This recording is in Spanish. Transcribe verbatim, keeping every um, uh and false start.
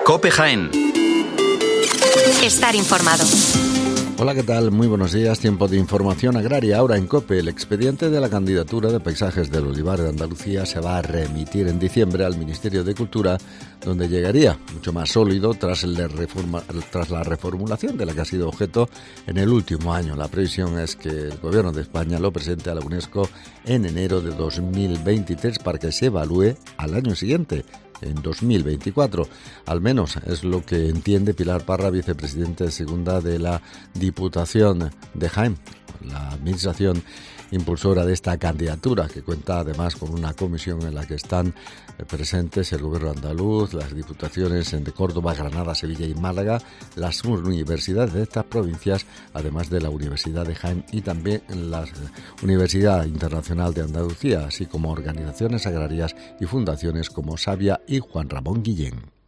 COPE Jaén. Estar informado. Hola, ¿qué tal? Muy buenos días. Tiempo de información agraria. Ahora en COPE, el expediente de la candidatura de paisajes del olivar de Andalucía se va a remitir en diciembre al Ministerio de Cultura, donde llegaría mucho más sólido tras, el reforma, tras la reformulación de la que ha sido objeto en el último año. La previsión es que el Gobierno de España lo presente a la UNESCO en enero de dos mil veintitrés para que se evalúe al año siguiente, en dos mil veinticuatro. Al menos es lo que entiende Pilar Parra, vicepresidenta segunda de la Diputación de Jaén, la administración impulsora de esta candidatura, que cuenta además con una comisión en la que están presentes el Gobierno andaluz, las diputaciones de Córdoba, Granada, Sevilla y Málaga, las universidades de estas provincias, además de la Universidad de Jaén y también la Universidad Internacional de Andalucía, así como organizaciones agrarias y fundaciones como Savia y Juan Ramón Guillén.